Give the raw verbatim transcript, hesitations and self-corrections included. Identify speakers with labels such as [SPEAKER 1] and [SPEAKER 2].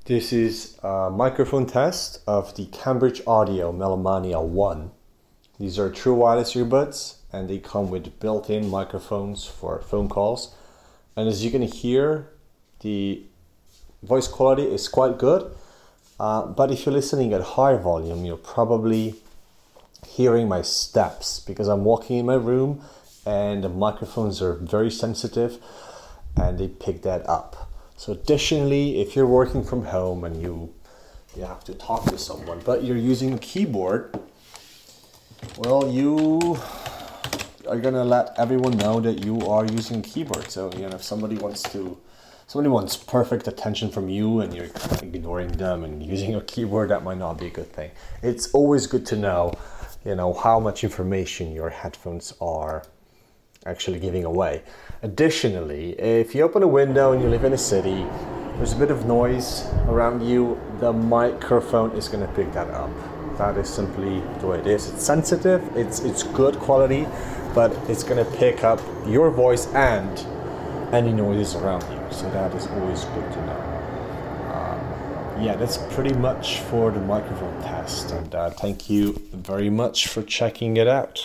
[SPEAKER 1] This is a microphone test of the Cambridge Audio Melomania one. These are true wireless earbuds and they come with built-in microphones for phone calls. And as you can hear, the voice quality is quite good. Uh, but if you're listening at high volume, you're probably hearing my steps because I'm walking in my room and the microphones are very sensitive and they pick that up. So additionally, if you're working from home and you you have to talk to someone, but you're using a keyboard, well, you are gonna let everyone know that you are using a keyboard. So you know, if somebody wants to, somebody wants perfect attention from you, and you're ignoring them and using a keyboard, that might not be a good thing. It's always good to know, you know, how much information your headphones are actually giving away. Additionally, if you open a window and you live in a city, there's a bit of noise around you, the microphone is going to pick that up. That is simply the way it is. It's sensitive, it's it's good quality, but it's going to pick up your voice and any noises around you. So that is always good to know. Um, yeah, that's pretty much for the microphone test, and uh, thank you very much for checking it out.